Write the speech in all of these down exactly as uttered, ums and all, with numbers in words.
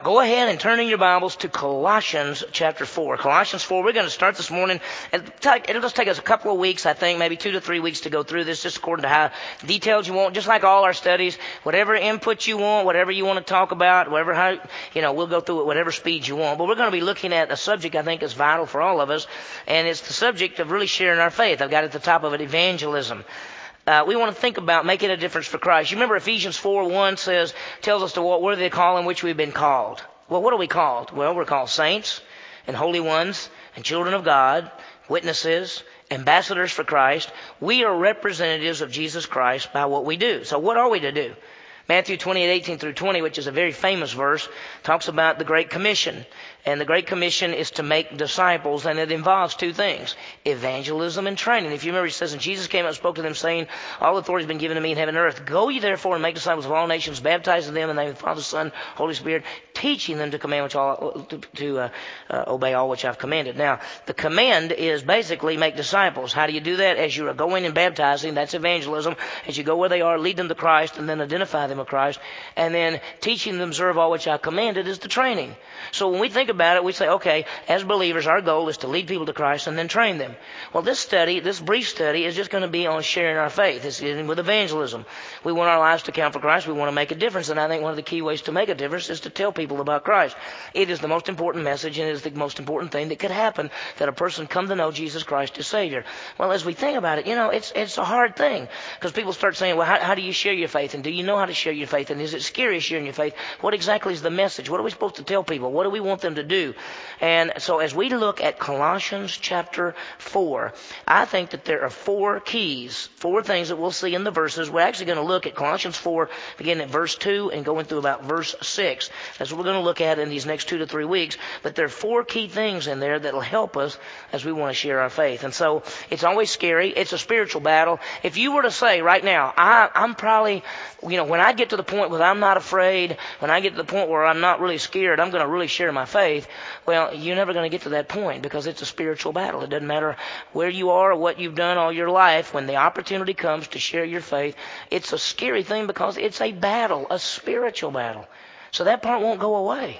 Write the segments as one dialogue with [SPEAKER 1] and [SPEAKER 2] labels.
[SPEAKER 1] Go ahead and turn in your Bibles to Colossians chapter four. Colossians four, we're going to start this morning. It'll just take us a couple of weeks, I think, maybe two to three weeks to go through this, just according to how detailed you want, just like all our studies. Whatever input you want, whatever you want to talk about, whatever, how, you know, we'll go through it whatever speed you want. But we're going to be looking at a subject I think is vital for all of us, and it's the subject of really sharing our faith. I've got at the top of it evangelism. Uh, we want to think about making a difference for Christ. You remember Ephesians four one says, tells us to what worthy the call in which we've been called. Well, what are we called? Well, we're called saints and holy ones and children of God, witnesses, ambassadors for Christ. We are representatives of Jesus Christ by what we do. So what are we to do? Matthew twenty-eight, eighteen through twenty, which is a very famous verse, talks about the Great Commission. And the Great Commission is to make disciples, and it involves two things, evangelism and training. If you remember, it says, and Jesus came out and spoke to them, saying, all authority has been given to me in heaven and earth. Go ye therefore and make disciples of all nations, baptizing them in the name of the Father, Son, Holy Spirit, teaching them to command which all, to, to uh, uh, obey all which I've commanded. Now, the command is basically make disciples. How do you do that? As you are going and baptizing, that's evangelism. As you go where they are, lead them to Christ, and then identify them with Christ. And then teaching them to observe all which I commanded is the training. So when we think about it, we say, okay, as believers, our goal is to lead people to Christ and then train them. Well, this study, this brief study, is just going to be on sharing our faith. It's dealing with evangelism. We want our lives to count for Christ. We want to make a difference. And I think one of the key ways to make a difference is to tell people about Christ. It is the most important message, and it is the most important thing that could happen, that a person come to know Jesus Christ as Savior. Well, as we think about it, you know, it's it's a hard thing, because people start saying, well, how, how do you share your faith? And do you know how to share your faith? And is it scary sharing your faith? What exactly is the message? What are we supposed to tell people? What do we want them to do? And so as we look at Colossians chapter four, I think that there are four keys, four things that we'll see in the verses. We're actually going to look at Colossians four, beginning at verse two and going through about verse six. That's what we're going to look at in these next two to three weeks. But there are four key things in there that will help us as we want to share our faith. And so it's always scary. It's a spiritual battle. If you were to say right now, I, I'm probably, you know, when I get to the point where I'm not afraid, when I get to the point where I'm not really scared, I'm going to really share my faith. Well, you're never going to get to that point, because it's a spiritual battle. It doesn't matter where you are or what you've done all your life. When the opportunity comes to share your faith, it's a scary thing, because it's a battle, a spiritual battle. So that part won't go away.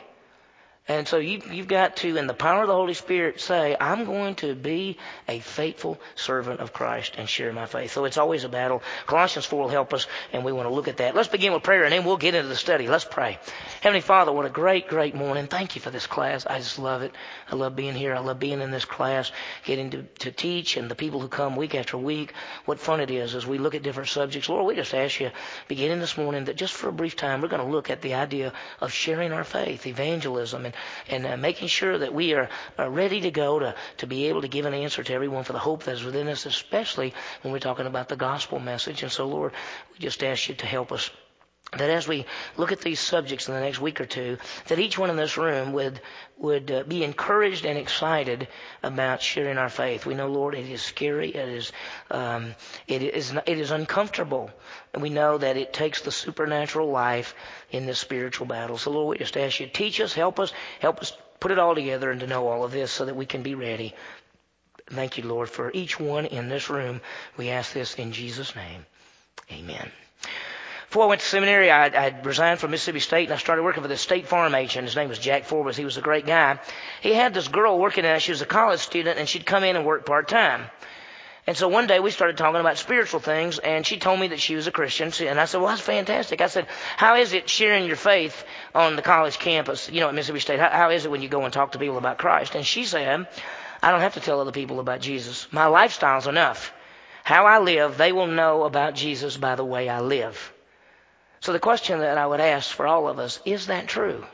[SPEAKER 1] And so you, you've got to, in the power of the Holy Spirit, say, I'm going to be a faithful servant of Christ and share my faith. So it's always a battle. Colossians four will help us, and we want to look at that. Let's begin with prayer, and then we'll get into the study. Let's pray. Heavenly Father, what a great, great morning. Thank you for this class. I just love it. I love being here. I love being in this class, getting to, to teach, and the people who come week after week. What fun it is as we look at different subjects. Lord, we just ask you, beginning this morning, that just for a brief time, we're going to look at the idea of sharing our faith, evangelism, and and uh, making sure that we are, are ready to go to, to be able to give an answer to everyone for the hope that is within us, especially when we're talking about the gospel message. And so, Lord, we just ask you to help us, that as we look at these subjects in the next week or two, that each one in this room would would uh, be encouraged and excited about sharing our faith. We know, Lord, it is scary. It is um, it is it is uncomfortable, and we know that it takes the supernatural life in this spiritual battle. So, Lord, we just ask you to teach us, help us, help us put it all together and to know all of this so that we can be ready. Thank you, Lord, for each one in this room. We ask this in Jesus' name. Amen. Before I went to seminary, I, I resigned from Mississippi State, and I started working for the State Farm agent. His name was Jack Forbes. He was a great guy. He had this girl working there. She was a college student, and she'd come in and work part-time. And so one day we started talking about spiritual things, and she told me that she was a Christian. And I said, well, that's fantastic. I said, how is it sharing your faith on the college campus, you know, at Mississippi State? How, how is it when you go and talk to people about Christ? And she said, I don't have to tell other people about Jesus. My lifestyle's enough. How I live, they will know about Jesus by the way I live. So the question that I would ask for all of us, is that true?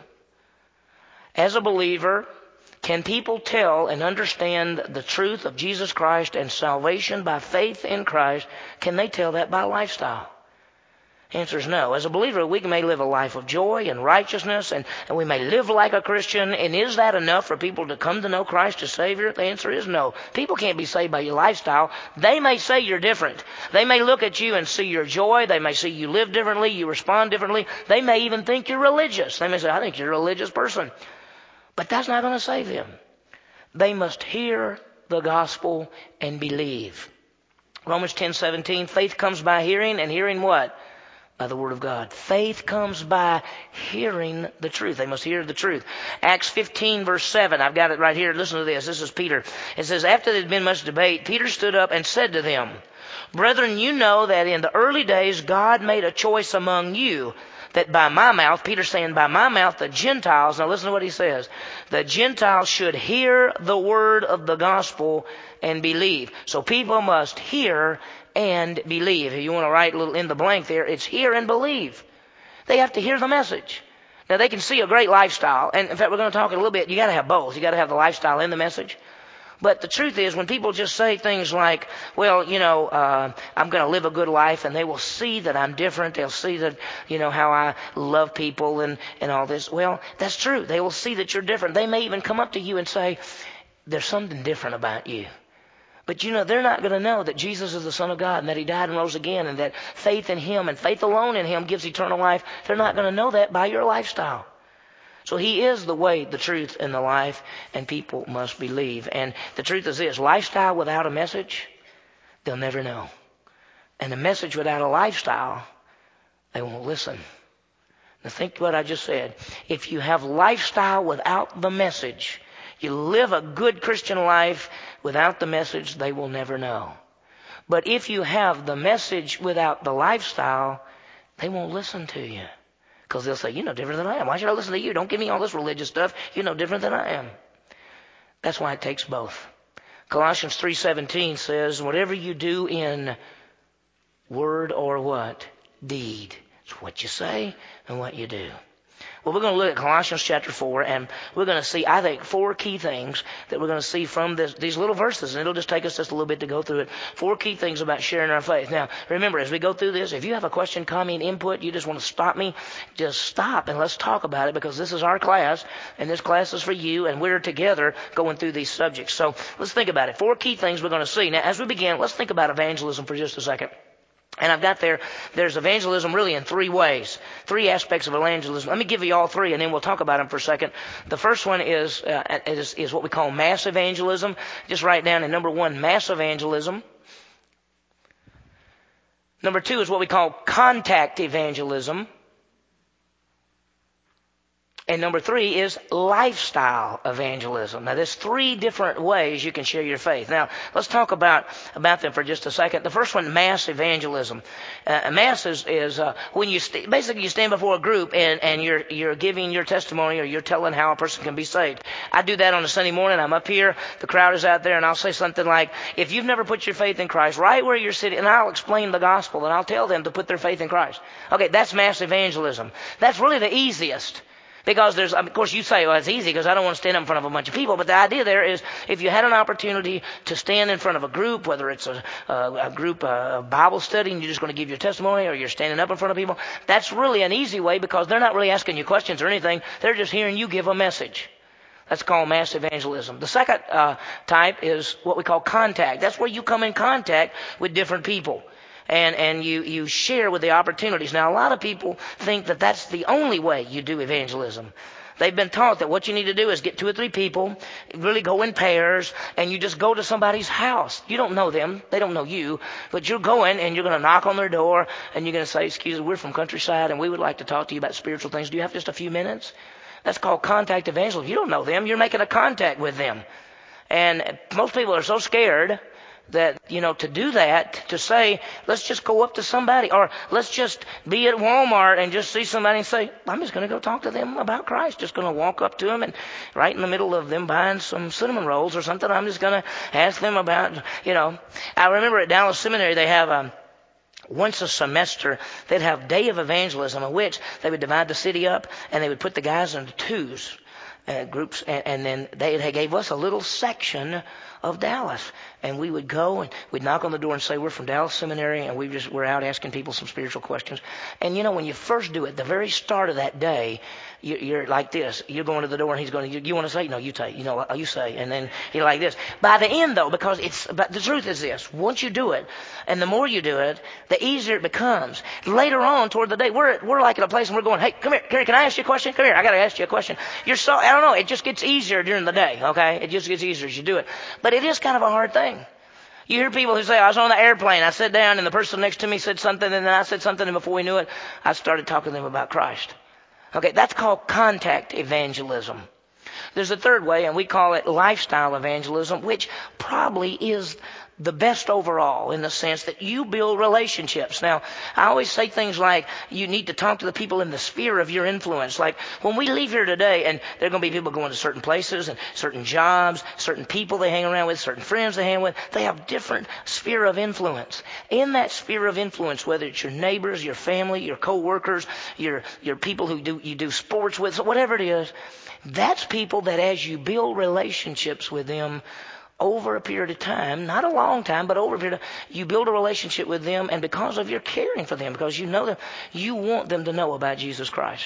[SPEAKER 1] As a believer, can people tell and understand the truth of Jesus Christ and salvation by faith in Christ? Can they tell that by lifestyle? Answer is no. As a believer, we may live a life of joy and righteousness, and, and we may live like a Christian. And is that enough for people to come to know Christ as Savior? The answer is no. People can't be saved by your lifestyle. They may say you're different. They may look at you and see your joy. They may see you live differently, you respond differently. They may even think you're religious. They may say, I think you're a religious person. But that's not going to save them. They must hear the gospel and believe. Romans ten seventeen, faith comes by hearing, and hearing what? by the word of God. Faith comes by hearing the truth. They must hear the truth. Acts fifteen, verse seven. I've got it right here. Listen to this. This is Peter. It says, after there had been much debate, Peter stood up and said to them, brethren, you know that in the early days God made a choice among you, that by my mouth, Peter's saying, by my mouth, the Gentiles, now listen to what he says, the Gentiles should hear the word of the gospel and believe. So people must hear and believe. If you want to write a little in the blank there, it's hear and believe. They have to hear the message. Now they can see a great lifestyle, and in fact we're going to talk a little bit, you got to have both. You got to have the lifestyle and the message. But the truth is, when people just say things like, well, you know, uh, I'm going to live a good life, and they will see that I'm different. They'll see that, you know, how I love people and, and all this. Well, that's true. They will see that you're different. They may even come up to you and say, there's something different about you. But, you know, they're not going to know that Jesus is the Son of God and that He died and rose again and that faith in Him and faith alone in Him gives eternal life. They're not going to know that by your lifestyle. So He is the way, the truth, and the life, and people must believe. And the truth is this, lifestyle without a message, they'll never know. And a message without a lifestyle, they won't listen. Now think what I just said. If you have lifestyle without the message, you live a good Christian life without the message, they will never know. But if you have the message without the lifestyle, they won't listen to you. Because they'll say, you're no different than I am. Why should I listen to you? Don't give me all this religious stuff. You're no different than I am. That's why it takes both. Colossians three seventeen says, whatever you do in word or what? Deed. It's what you say and what you do. Well, we're going to look at Colossians chapter four, and we're going to see, I think, four key things that we're going to see from this, these little verses, and it'll just take us just a little bit to go through it. Four key things about sharing our faith. Now, remember, as we go through this, if you have a question, comment, input, you just want to stop me, just stop and let's talk about it, because this is our class, and this class is for you, and we're together going through these subjects. So let's think about it. Four key things we're going to see. Now, as we begin, let's think about evangelism for just a second. And I've got there, there's evangelism really in three ways, three aspects of evangelism. Let me give you all three, and then we'll talk about them for a second. The first one is, uh, is, is what we call mass evangelism. Just write down in number one, mass evangelism. Number two is what we call contact evangelism. And number three is lifestyle evangelism. Now, there's three different ways you can share your faith. Now, let's talk about, about them for just a second. The first one, mass evangelism. Uh, mass is, is uh, when you st- basically you stand before a group and, and you're you're giving your testimony, or you're telling how a person can be saved. I do that on a Sunday morning. I'm up here, the crowd is out there, and I'll say something like, if you've never put your faith in Christ, right where you're sitting, and I'll explain the gospel, and I'll tell them to put their faith in Christ. Okay, that's mass evangelism. That's really the easiest. Because there's, of course, you say, well, it's easy because I don't want to stand up in front of a bunch of people. But the idea there is, if you had an opportunity to stand in front of a group, whether it's a, a, a group, a Bible study, and you're just going to give your testimony, or you're standing up in front of people, that's really an easy way, because they're not really asking you questions or anything. They're just hearing you give a message. That's called mass evangelism. The second uh, type is what we call contact. That's where you come in contact with different people. And, and you, you share with the opportunities. Now, a lot of people think that that's the only way you do evangelism. They've been taught that what you need to do is get two or three people, really go in pairs, and you just go to somebody's house. You don't know them. They don't know you. But you're going, and you're going to knock on their door, and you're going to say, excuse me, we're from Countryside, and we would like to talk to you about spiritual things. Do you have just a few minutes? That's called contact evangelism. You don't know them. You're making a contact with them. And most people are so scared that, you know, to do that, to say, let's just go up to somebody, or let's just be at Walmart and just see somebody and say, I'm just going to go talk to them about Christ. Just going to walk up to them, and right in the middle of them buying some cinnamon rolls or something, I'm just going to ask them about, you know. I remember at Dallas Seminary, they have a, once a semester, they'd have Day of Evangelism, in which they would divide the city up, and they would put the guys into twos, uh, groups, and, and then they, they gave us a little section of Dallas. And we would go and we'd knock on the door and say, we're from Dallas Seminary, and we just, we're out asking people some spiritual questions. And you know, when you first do it, the very start of that day, you, you're like this. You're going to the door, and he's going, you, you want to say? No, you take, you know, you say. And then you're like this. By the end, though, because it's, but the truth is this, once you do it, and the more you do it, the easier it becomes. Later on, toward the day, we're, we're like at a place and we're going, hey, come here, Gary, can I ask you a question? Come here, I got to ask you a question. You're so, I don't know, it just gets easier during the day, okay? It just gets easier as you do it. But it is kind of a hard thing. You hear people who say, I was on the airplane, I sat down, and the person next to me said something, and then I said something, and before we knew it, I started talking to them about Christ. Okay, that's called contact evangelism. There's a third way, and we call it lifestyle evangelism, which probably is the best overall in the sense that you build relationships. Now, I always say things like you need to talk to the people in the sphere of your influence. Like when we leave here today, and there are going to be people going to certain places and certain jobs, certain people they hang around with, certain friends they hang with. They have different sphere of influence. In that sphere of influence, whether it's your neighbors, your family, your co-workers, your, your people who do, you do sports with, so whatever it is, that's people that as you build relationships with them over a period of time, not a long time, but over a period of time, you build a relationship with them, and because of your caring for them, because you know them, you want them to know about Jesus Christ.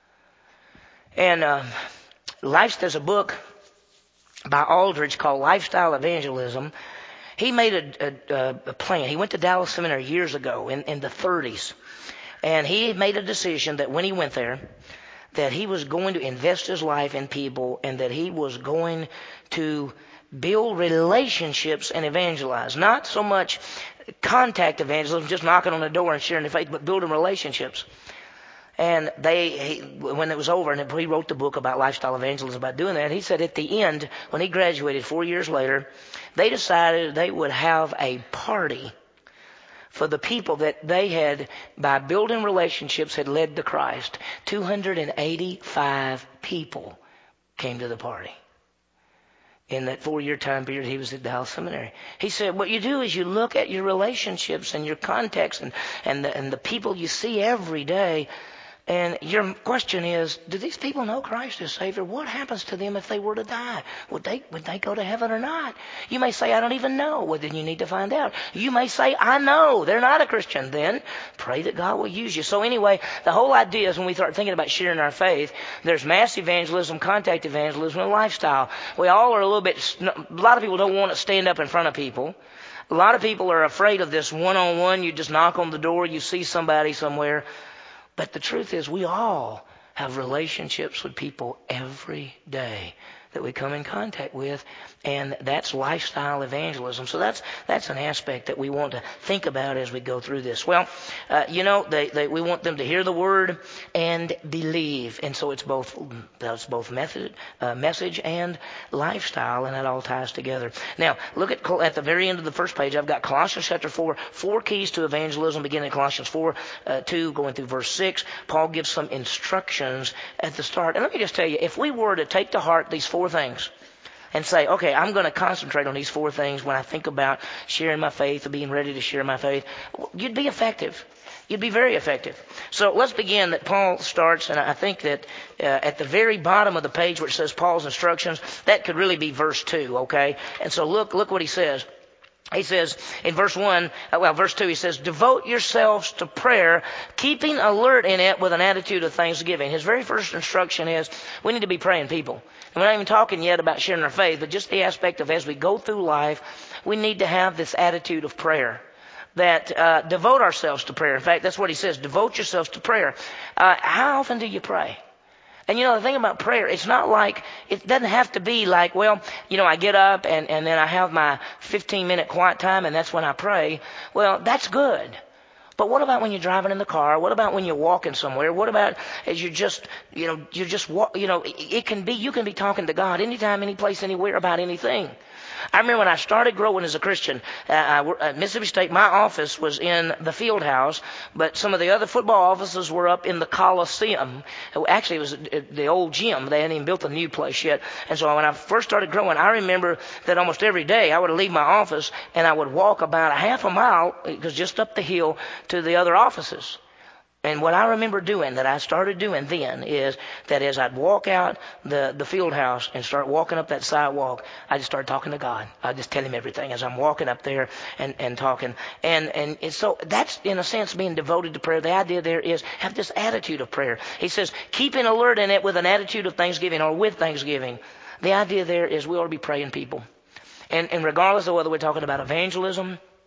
[SPEAKER 1] And uh, life, there's a book by Aldridge called Lifestyle Evangelism. He made a, a, a plan. He went to Dallas Seminary years ago in, in the thirties, and he made a decision that when he went there, that he was going to invest his life in people, and that he was going to build relationships and evangelize. Not so much contact evangelism, just knocking on the door and sharing the faith, but building relationships. And they, he, when it was over, and he wrote the book about lifestyle evangelism, about doing that, he said at the end, when he graduated four years later, they decided they would have a party for the people that they had, by building relationships, had led to Christ. two hundred eighty-five people came to the party. In that four-year time period, he was at Dallas Seminary. He said, what you do is you look at your relationships and your contacts and, and, the, and the people you see every day, and your question is, do these people know Christ as Savior? What happens to them if they were to die? Would they, would they go to heaven or not? You may say, I don't even know. Well, then you need to find out. You may say, I know. They're not a Christian. Then pray that God will use you. So anyway, the whole idea is when we start thinking about sharing our faith, there's mass evangelism, contact evangelism, and lifestyle. We all are a little bit, a lot of people don't want to stand up in front of people. A lot of people are afraid of this one-on-one. You just knock on the door, you see somebody somewhere. But the truth is, we all have relationships with people every day that we come in contact with, and that's lifestyle evangelism. So that's that's an aspect that we want to think about as we go through this. Well, uh, you know, they, they, we want them to hear the word and believe, and so it's both that's both method, uh, message and lifestyle, and that all ties together. Now, look at at the very end of the first page. I've got Colossians chapter four, four keys to evangelism, beginning in Colossians four, uh, two, going through verse six. Paul gives some instructions at the start, and let me just tell you, if we were to take to heart these four things and say, okay, I'm going to concentrate on these four things when I think about sharing my faith or being ready to share my faith, you'd be effective. You'd be very effective. So let's begin that Paul starts, and I think that uh, at the very bottom of the page where it says Paul's instructions, that could really be verse two, okay? And so look, look what he says. He says in verse one, well, verse two, he says, devote yourselves to prayer, keeping alert in it with an attitude of thanksgiving. His very first instruction is we need to be praying people. And we're not even talking yet about sharing our faith, but just the aspect of as we go through life, we need to have this attitude of prayer. That uh, devote ourselves to prayer. In fact, that's what he says, devote yourselves to prayer. Uh, how often do you pray? And you know, the thing about prayer, it's not like, it doesn't have to be like, well, you know, I get up and, and then I have my fifteen minute quiet time and that's when I pray. Well, that's good. But what about when you're driving in the car? What about when you're walking somewhere? What about as you're just, you know, you're just, you know, it can be, you can be talking to God anytime, any place, anywhere about anything. I remember when I started growing as a Christian, uh, I, at Mississippi State, my office was in the field house, but some of the other football offices were up in the Coliseum. Actually, it was the old gym. They hadn't even built a new place yet. And so when I first started growing, I remember that almost every day I would leave my office and I would walk about a half a mile, because just up the hill, to the other offices. And what I remember doing, that I started doing then, is that as I'd walk out the, the field house and start walking up that sidewalk, I just started talking to God. I just tell him everything as I'm walking up there and, and talking. And, and and so that's, in a sense, being devoted to prayer. The idea there is have this attitude of prayer. He says, keeping alert in it with an attitude of thanksgiving, or with thanksgiving. The idea there is we ought to be praying people. And, and regardless of whether we're talking about evangelism,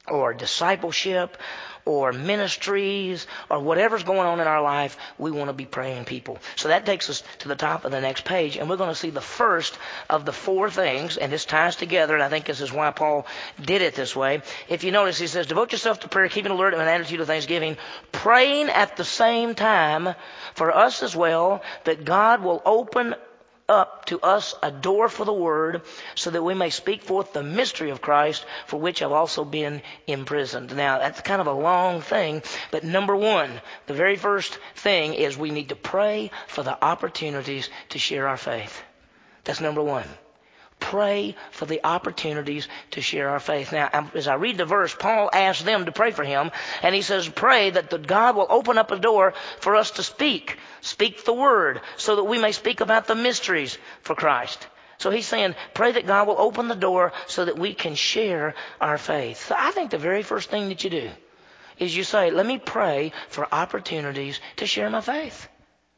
[SPEAKER 1] or discipleship or ministries or whatever's going on in our life, we want to be praying people. So that takes us to the top of the next page, and we're going to see the first of the four things, and this ties together, and I think this is why Paul did it this way. If you notice, he says, devote yourself to prayer, keeping alert and an attitude of thanksgiving, praying at the same time for us as well, that God will open up to us a door for the word, so that we may speak forth the mystery of Christ, for which I've also been imprisoned. Now, that's kind of a long thing, but number one, the very first thing is we need to pray for the opportunities to share our faith. That's number one. Pray for the opportunities to share our faith. Now, as I read the verse, Paul asked them to pray for him, and he says, pray that the God will open up a door for us to speak, speak the word, so that we may speak about the mysteries for Christ. So he's saying, pray that God will open the door so that we can share our faith. So I think the very first thing that you do is you say, let me pray for opportunities to share my faith.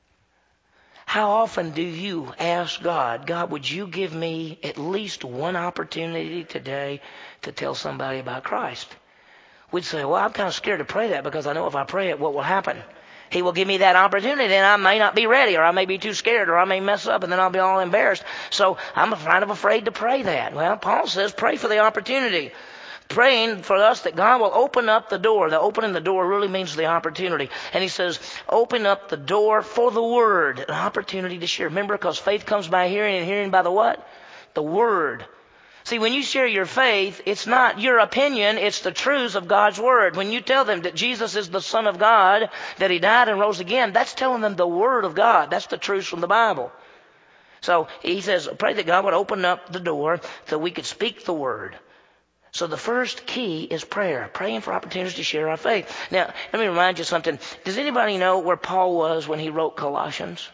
[SPEAKER 1] How often do you ask God, God, would you give me at least one opportunity today to tell somebody about Christ? We'd say, well, I'm kind of scared to pray that because I know if I pray it, what will happen? He will give me that opportunity, and I may not be ready, or I may be too scared, or I may mess up, and then I'll be all embarrassed. So I'm kind of afraid to pray that. Well, Paul says, pray for the opportunity. Praying for us that God will open up the door. The opening the door really means the opportunity. And he says, open up the door for the word, an opportunity to share. Remember, because faith comes by hearing, and hearing by the what? The word. See, when you share your faith, it's not your opinion, it's the truths of God's word. When you tell them that Jesus is the Son of God, that he died and rose again, that's telling them the word of God. That's the truths from the Bible. So he says, pray that God would open up the door so we could speak the word. So the first key is prayer, praying for opportunities to share our faith. Now, let me remind you something. Does anybody know where Paul was when he wrote Colossians?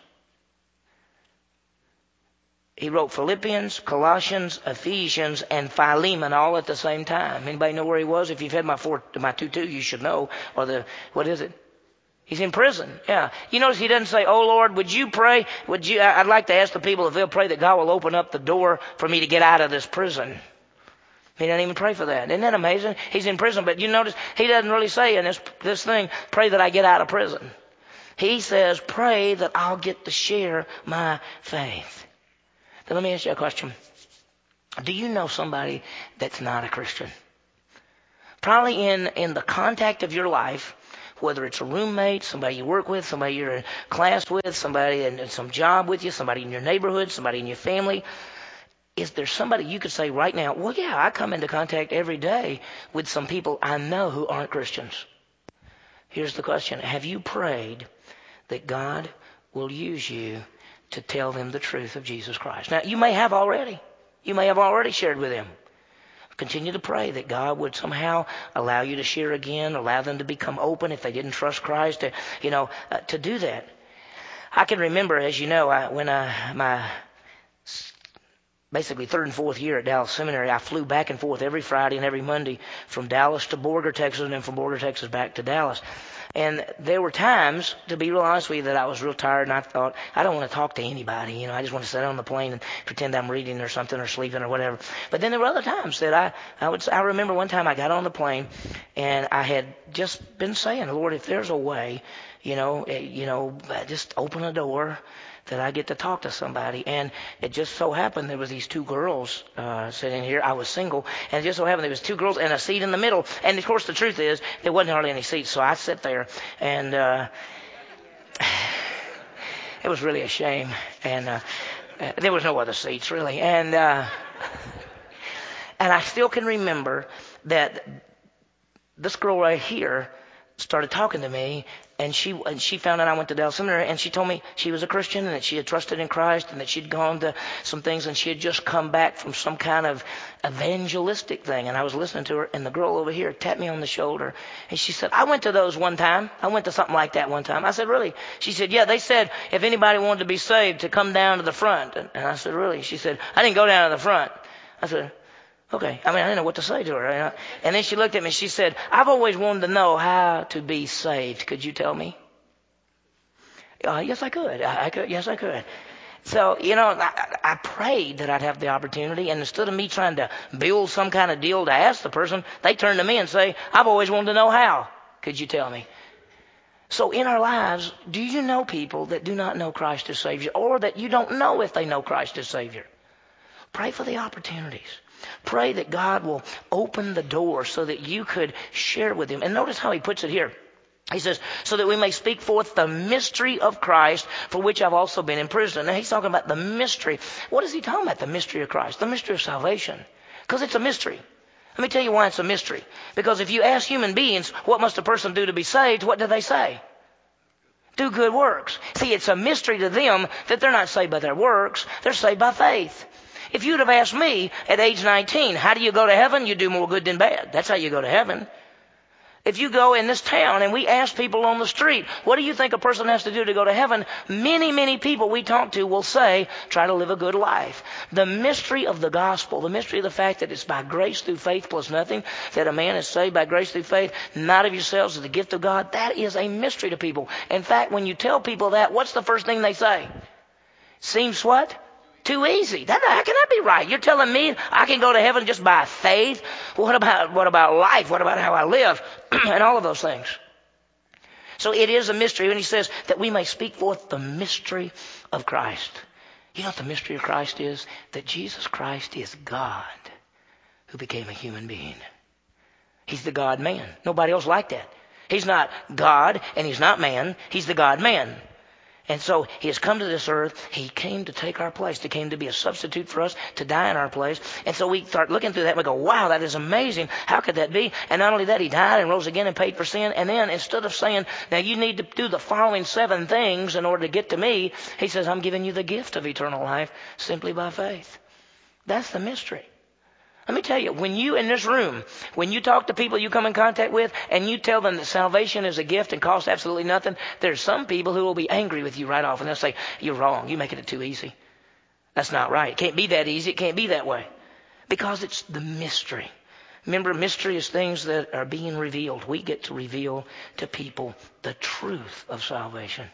[SPEAKER 1] He wrote Philippians, Colossians, Ephesians, and Philemon all at the same time. Anybody know where he was? If you've had my four, my two two, you should know. Or the, what is it? He's in prison. Yeah. You notice he doesn't say, oh Lord, would you pray? Would you? I'd like to ask the people if they'll pray that God will open up the door for me to get out of this prison. He doesn't even pray for that. Isn't that amazing? He's in prison, but you notice he doesn't really say in this, this thing, pray that I get out of prison. He says, pray that I'll get to share my faith. Now, let me ask you a question. Do you know somebody that's not a Christian? Probably in, in the contact of your life, whether it's a roommate, somebody you work with, somebody you're in class with, somebody in some job with you, somebody in your neighborhood, somebody in your family. Is there somebody you could say right now, well, yeah, I come into contact every day with some people I know who aren't Christians. Here's the question. Have you prayed that God will use you to tell them the truth of Jesus Christ? Now, you may have already. You may have already shared with them. Continue to pray that God would somehow allow you to share again, allow them to become open if they didn't trust Christ, to, you know, uh, to do that. I can remember, as you know, I, when I, my... basically third and fourth year at Dallas Seminary, I flew back and forth every Friday and every Monday from Dallas to Borger, Texas, and then from Borger, Texas back to Dallas. And there were times, to be real honest with you, that I was real tired, and I thought, I don't want to talk to anybody. You know, I just want to sit on the plane and pretend I'm reading or something or sleeping or whatever. But then there were other times that I, I would, I remember one time I got on the plane, and I had just been saying, Lord, if there's a way, you know, you know, just open a door that I get to talk to somebody. And it just so happened there was these two girls uh, sitting here. I was single, and it just so happened there was two girls and a seat in the middle. And of course, the truth is there wasn't hardly any seats, so I sat there, and uh, it was really a shame. And uh, there was no other seats really. And uh, and I still can remember that this girl right here started talking to me, and she and she found out I went to Dallas Seminary, and she told me she was a Christian and that she had trusted in Christ and that she'd gone to some things, and she had just come back from some kind of evangelistic thing. And I was listening to her, and the girl over here tapped me on the shoulder, and she said, I went to those one time. I went to something like that one time. I said, really? She said, yeah, they said if anybody wanted to be saved to come down to the front. And I said, really? She said, I didn't go down to the front. I said, okay. I mean, I didn't know what to say to her. You know? And then she looked at me and she said, I've always wanted to know how to be saved. Could you tell me? Uh, yes, I could. I, I could. Yes, I could. So, you know, I, I prayed that I'd have the opportunity, and instead of me trying to build some kind of deal to ask the person, they turn to me and say, I've always wanted to know how. Could you tell me? So in our lives, do you know people that do not know Christ as Savior, or that you don't know if they know Christ as Savior? Pray for the opportunities. Pray that God will open the door so that you could share with Him. And notice how He puts it here. He says, so that we may speak forth the mystery of Christ, for which I've also been imprisoned. Now He's talking about the mystery. What is He talking about, the mystery of Christ? The mystery of salvation. Because it's a mystery. Let me tell you why it's a mystery. Because if you ask human beings, what must a person do to be saved? What do they say? Do good works. See, it's a mystery to them that they're not saved by their works. They're saved by faith. If you'd have asked me at age nineteen, how do you go to heaven? You do more good than bad. That's how you go to heaven. If you go in this town and we ask people on the street, what do you think a person has to do to go to heaven? Many, many people we talk to will say, try to live a good life. The mystery of the gospel, the mystery of the fact that it's by grace through faith plus nothing, that a man is saved by grace through faith, not of yourselves, as the gift of God, that is a mystery to people. In fact, when you tell people that, what's the first thing they say? Seems what? Too easy. That, how can that be right? You're telling me I can go to heaven just by faith? What about, what about life? What about how I live? And all of those things. So it is a mystery. And he says that we may speak forth the mystery of Christ. You know what the mystery of Christ is? That Jesus Christ is God who became a human being. He's the God-man. Nobody else like that. He's not God and He's not man. He's the God-man. And so He has come to this earth. He came to take our place. He came to be a substitute for us, to die in our place. And so we start looking through that and we go, wow, that is amazing. How could that be? And not only that, He died and rose again and paid for sin. And then instead of saying, now you need to do the following seven things in order to get to me, He says, I'm giving you the gift of eternal life simply by faith. That's the mystery. Let me tell you, when you in this room, when you talk to people you come in contact with and you tell them that salvation is a gift and costs absolutely nothing, there's some people who will be angry with you right off and they'll say, you're wrong. You're making it too easy. That's not right. It can't be that easy. It can't be that way. Because it's the mystery. Remember, mystery is things that are being revealed. We get to reveal to people the truth of salvation.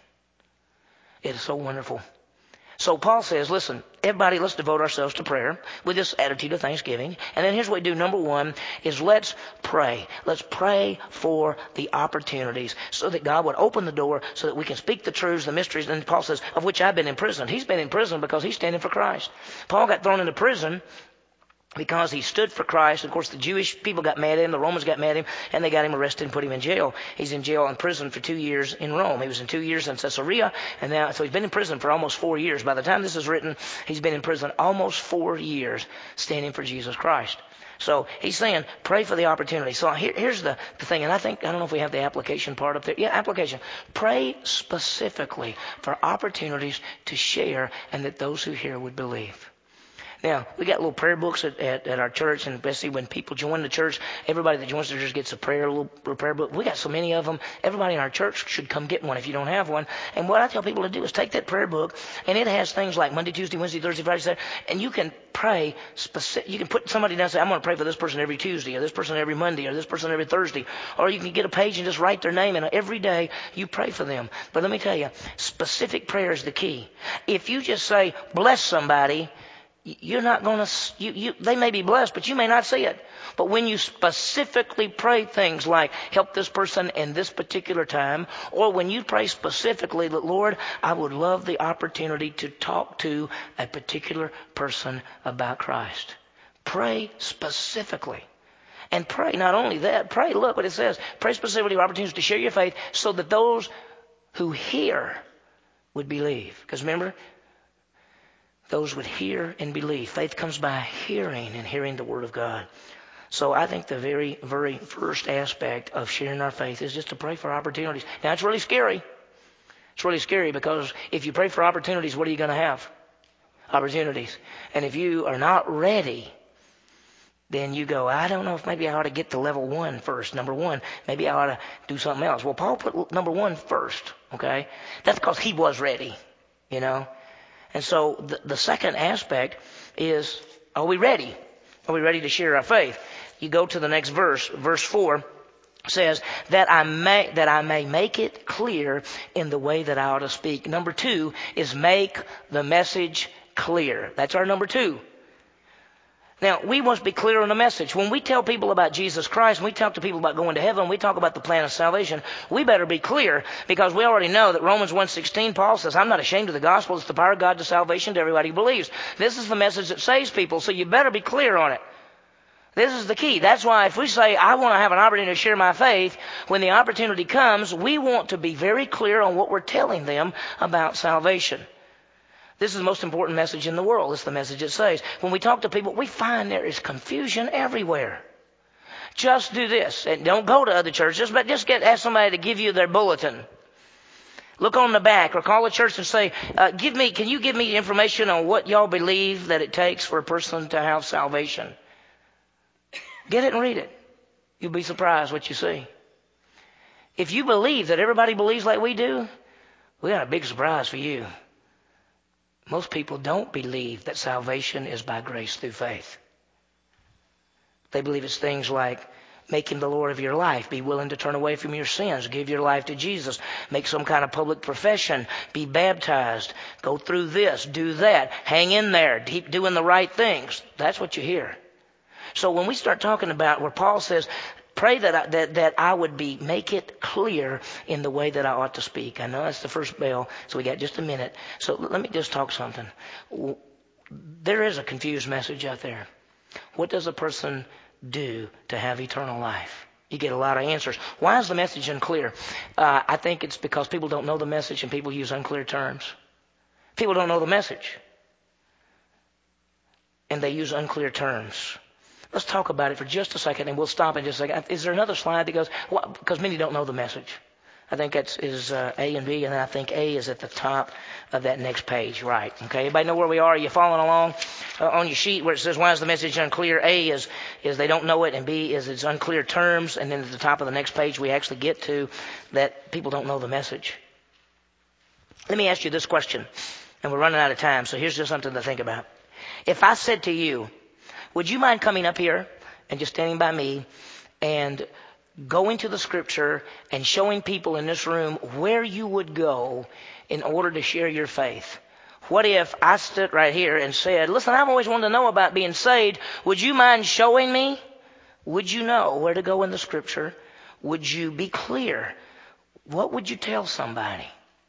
[SPEAKER 1] It is so wonderful. So Paul says, listen, everybody, let's devote ourselves to prayer with this attitude of thanksgiving. And then here's what we do. Number one is let's pray. Let's pray for the opportunities so that God would open the door so that we can speak the truths, the mysteries. And Paul says, of which I've been imprisoned. He's been in prison because he's standing for Christ. Paul got thrown into prison because he stood for Christ. Of course, the Jewish people got mad at him. The Romans got mad at him. And they got him arrested and put him in jail. He's in jail in prison for two years in Rome. He was in two years in Caesarea. And now, so he's been in prison for almost four years. By the time this is written, he's been in prison almost four years standing for Jesus Christ. So he's saying, pray for the opportunity. So here, here's the, the thing. And I think, I don't know if we have the application part up there. Yeah, application. Pray specifically for opportunities to share and that those who hear would believe. Now, we got little prayer books at, at, at our church, and especially when people join the church, everybody that joins the church gets a prayer, little prayer book. We got so many of them. Everybody in our church should come get one if you don't have one. And what I tell people to do is take that prayer book, and it has things like Monday, Tuesday, Wednesday, Thursday, Friday, Saturday, and you can pray specific. You can put somebody down and say, I'm going to pray for this person every Tuesday, or this person every Monday, or this person every Thursday. Or you can get a page and just write their name, and every day you pray for them. But let me tell you, specific prayer is the key. If you just say, bless somebody, you're not going to, you, you, they may be blessed, but you may not see it. But when you specifically pray things like, help this person in this particular time, or when you pray specifically that, Lord, I would love the opportunity to talk to a particular person about Christ. Pray specifically. And pray not only that, pray, look what it says, pray specifically for opportunities to share your faith so that those who hear would believe. Because remember, those would hear and believe. Faith comes by hearing and hearing the Word of God. So I think the very, very first aspect of sharing our faith is just to pray for opportunities. Now, it's really scary. It's really scary because if you pray for opportunities, what are you going to have? Opportunities. And if you are not ready, then you go, I don't know if maybe I ought to get to level one first. Number one, maybe I ought to do something else. Well, Paul put number one first, okay? That's because he was ready, you know? And so the, the second aspect is, are we ready? Are we ready to share our faith? You go to the next verse, verse four. says that I may that I may make it clear in the way that I ought to speak. Number two is make the message clear. That's our number two. Now, we must be clear on the message. When we tell people about Jesus Christ, when we talk to people about going to heaven, we talk about the plan of salvation, we better be clear, because we already know that Romans one sixteen, Paul says, I'm not ashamed of the gospel. It's the power of God to salvation to everybody who believes. This is the message that saves people, so you better be clear on it. This is the key. That's why if we say, I want to have an opportunity to share my faith, when the opportunity comes, we want to be very clear on what we're telling them about salvation. This is the most important message in the world. It's the message it says. When we talk to people, we find there is confusion everywhere. Just do this. And don't go to other churches, but just get ask somebody to give you their bulletin. Look on the back or call a church and say, uh, give me, can you give me information on what y'all believe that it takes for a person to have salvation? Get it and read it. You'll be surprised what you see. If you believe that everybody believes like we do, we got a big surprise for you. Most people don't believe that salvation is by grace through faith. They believe it's things like make Him the Lord of your life, be willing to turn away from your sins, give your life to Jesus, make some kind of public profession, be baptized, go through this, do that, hang in there, keep doing the right things. That's what you hear. So when we start talking about where Paul says, pray that I, that, that I would be, make it clear in the way that I ought to speak. I know that's the first bell, so we got just a minute. So let me just talk something. There is a confused message out there. What does a person do to have eternal life? You get a lot of answers. Why is the message unclear? Uh, I think it's because people don't know the message and people use unclear terms. People don't know the message, and they use unclear terms. Let's talk about it for just a second, and we'll stop in just a second. Is there another slide that goes? Well, because many don't know the message. I think that's is uh, A and B, and I think A is at the top of that next page. Right. Okay. Everybody know where we are? Are you following along uh, on your sheet where it says, why is the message unclear? A is is they don't know it, and B is it's unclear terms. And then at the top of the next page, we actually get to that people don't know the message. Let me ask you this question, and we're running out of time, so here's just something to think about. If I said to you, would you mind coming up here and just standing by me and going to the scripture and showing people in this room where you would go in order to share your faith? What if I stood right here and said, listen, I've always wanted to know about being saved. Would you mind showing me? Would you know where to go in the scripture? Would you be clear? What would you tell somebody?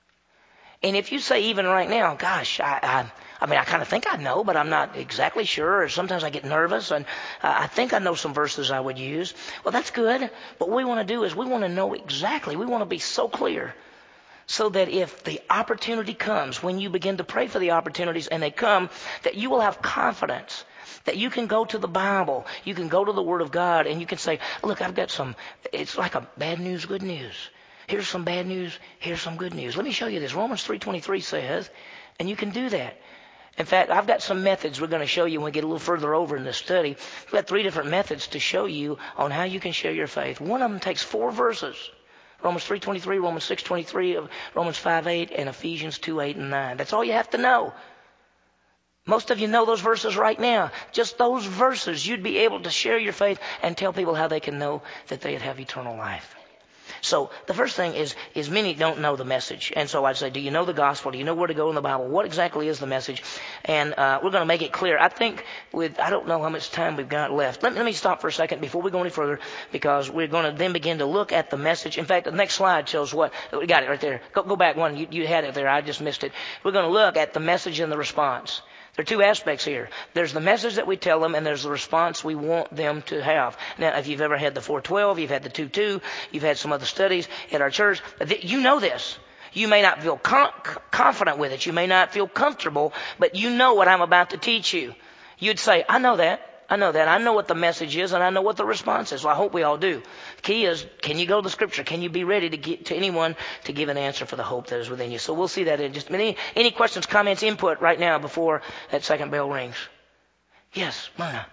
[SPEAKER 1] And if you say even right now, gosh, I, I, I mean, I kind of think I know, but I'm not exactly sure. Or sometimes I get nervous, and uh, I think I know some verses I would use. Well, that's good. But what we want to do is we want to know exactly. We want to be so clear so that if the opportunity comes, when you begin to pray for the opportunities and they come, that you will have confidence. That you can go to the Bible, you can go to the Word of God, and you can say, look, I've got some, it's like a bad news, good news. Here's some bad news. Here's some good news. Let me show you this. Romans three twenty-three says, and you can do that. In fact, I've got some methods we're going to show you when we get a little further over in this study. We've got three different methods to show you on how you can share your faith. One of them takes four verses. Romans three twenty-three, Romans six twenty-three, Romans five eight, and Ephesians two eight and nine. That's all you have to know. Most of you know those verses right now. Just those verses, you'd be able to share your faith and tell people how they can know that they have eternal life. So the first thing is, is many don't know the message. And so I'd say, do you know the gospel? Do you know where to go in the Bible? What exactly is the message? And uh, we're going to make it clear. I think with, I don't know how much time we've got left. Let, let me stop for a second before we go any further, because we're going to then begin to look at the message. In fact, the next slide shows what, we got it right there. Go, go back one. You, you had it there. I just missed it. We're going to look at the message and the response. There are two aspects here. There's the message that we tell them, and there's the response we want them to have. Now, if you've ever had the four twelve, you've had the two two, you've had some other studies at our church, you know this. You may not feel con- confident with it. You may not feel comfortable, but you know what I'm about to teach you. You'd say, I know that. I know that. I know what the message is, and I know what the response is. Well, I hope we all do. The key is, can you go to the scripture? Can you be ready to get to anyone to give an answer for the hope that is within you? So we'll see that in just a minute. Any, any questions, comments, input right now before that second bell rings? Yes, Myrna.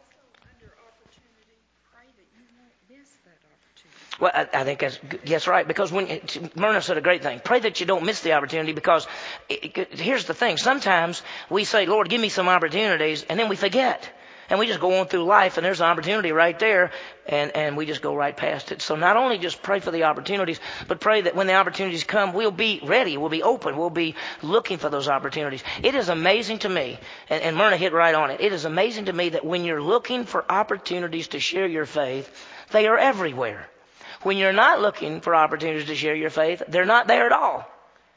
[SPEAKER 1] Well, I, I think that's, yes, right. Because when Myrna said a great thing, pray that you don't miss the opportunity, because it, it, here's the thing. Sometimes we say, Lord, give me some opportunities, and then we forget. And we just go on through life, and there's an opportunity right there, and, and we just go right past it. So not only just pray for the opportunities, but pray that when the opportunities come, we'll be ready, we'll be open, we'll be looking for those opportunities. It is amazing to me, and, and Myrna hit right on it, it is amazing to me that when you're looking for opportunities to share your faith, they are everywhere. When you're not looking for opportunities to share your faith, they're not there at all.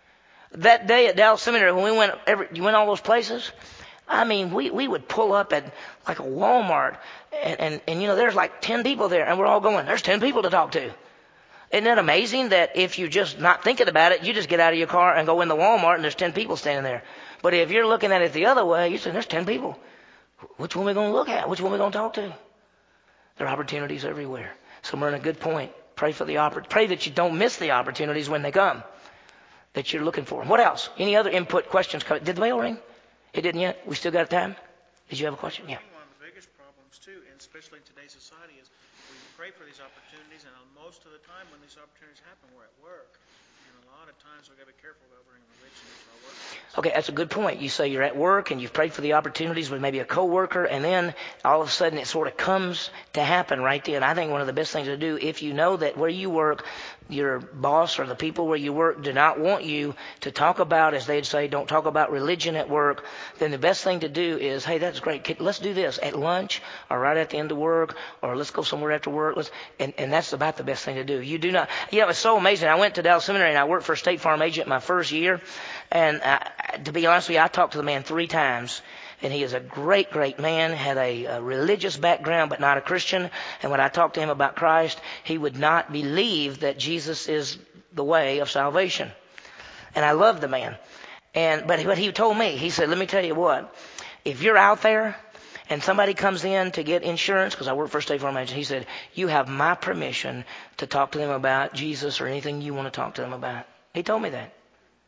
[SPEAKER 1] That day at Dallas Seminary, when we went, every, you went all those places, I mean, we, we would pull up at like a Walmart, and, and, and, you know, there's like ten people there, and we're all going, there's ten people to talk to. Isn't that amazing that if you're just not thinking about it, you just get out of your car and go in the Walmart, and there's ten people standing there. But if you're looking at it the other way, you say, there's ten people. Which one are we going to look at? Which one are we going to talk to? There are opportunities everywhere. So we're in a good point. Pray for the oppor- Pray that you don't miss the opportunities when they come, that you're looking for them. What else? Any other input, questions? Did the bell ring? It didn't yet? We still got time? Did you have a question? Yeah.
[SPEAKER 2] One of the biggest problems, too, and especially in today's society, is we pray for these opportunities, and most of the time when these opportunities happen, we're at work. And a lot of times we've got to be careful about bringing religion into our workplace.
[SPEAKER 1] Okay, that's a good point. You say you're at work and you've prayed for the opportunities with maybe a coworker, and then all of a sudden it sort of comes to happen right there. And I think one of the best things to do, if you know that where you work, your boss or the people where you work do not want you to talk about, as they'd say, don't talk about religion at work, then the best thing to do is, hey, that's great. Let's do this at lunch or right at the end of work, or let's go somewhere after work. Let's, and, and that's about the best thing to do. You do not, you know, it's so amazing. I went to Dallas Seminary and I worked for a State Farm agent my first year. And I, to be honest with you, I talked to the man three times. And he is a great, great man, had a, a religious background, but not a Christian. And when I talked to him about Christ, he would not believe that Jesus is the way of salvation. And I loved the man. And but what he told me, he said, let me tell you what, if you're out there and somebody comes in to get insurance, because I work for a State Farm agent, he said, you have my permission to talk to them about Jesus or anything you want to talk to them about. He told me that.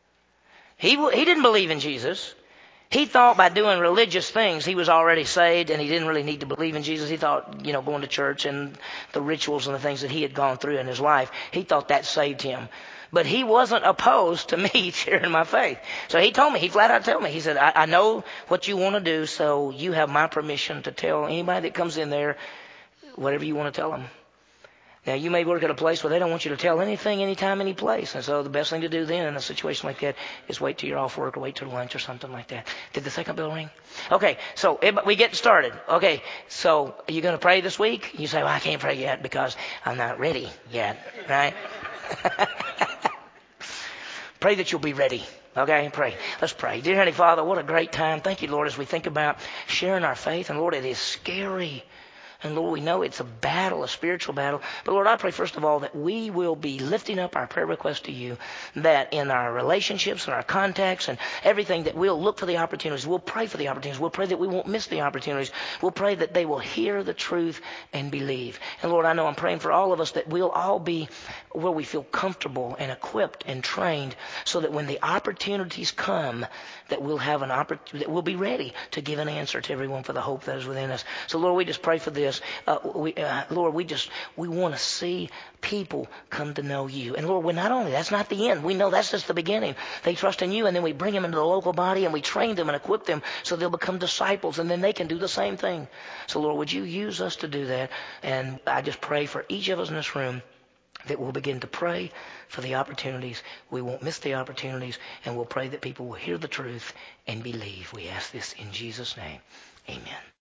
[SPEAKER 1] He he didn't believe in Jesus. He thought by doing religious things he was already saved, and he didn't really need to believe in Jesus. He thought, you know, going to church and the rituals and the things that he had gone through in his life, he thought that saved him. But he wasn't opposed to me sharing my faith. So he told me, he flat out told me, he said, I, I know what you want to do, so you have my permission to tell anybody that comes in there whatever you want to tell them. Now, you may work at a place where they don't want you to tell anything, anytime, any place. And so the best thing to do then in a situation like that is wait till you're off work or wait till lunch or something like that. Did the second bell ring? Okay, so we get started. Okay, so are you going to pray this week? You say, well, I can't pray yet because I'm not ready yet, right? Pray that you'll be ready. Okay, pray. Let's pray. Dear Heavenly Father, what a great time. Thank you, Lord, as we think about sharing our faith. And Lord, it is scary. And Lord, we know it's a battle, a spiritual battle. But Lord, I pray first of all that we will be lifting up our prayer request to you, that in our relationships and our contacts and everything, that we'll look for the opportunities. We'll pray for the opportunities. We'll pray that we won't miss the opportunities. We'll pray that they will hear the truth and believe. And Lord, I know I'm praying for all of us that we'll all be where we feel comfortable and equipped and trained, so that when the opportunities come, that we'll have an opportunity, that we'll be ready to give an answer to everyone for the hope that is within us. So Lord, we just pray for this. Uh, we, uh, Lord, we just, we want to see people come to know you. And Lord, we're not only, that's not the end. We know that's just the beginning. They trust in you, and then we bring them into the local body and we train them and equip them so they'll become disciples, and then they can do the same thing. So Lord, would you use us to do that? And I just pray for each of us in this room that we'll begin to pray for the opportunities. We won't miss the opportunities, and we'll pray that people will hear the truth and believe. We ask this in Jesus' name. Amen.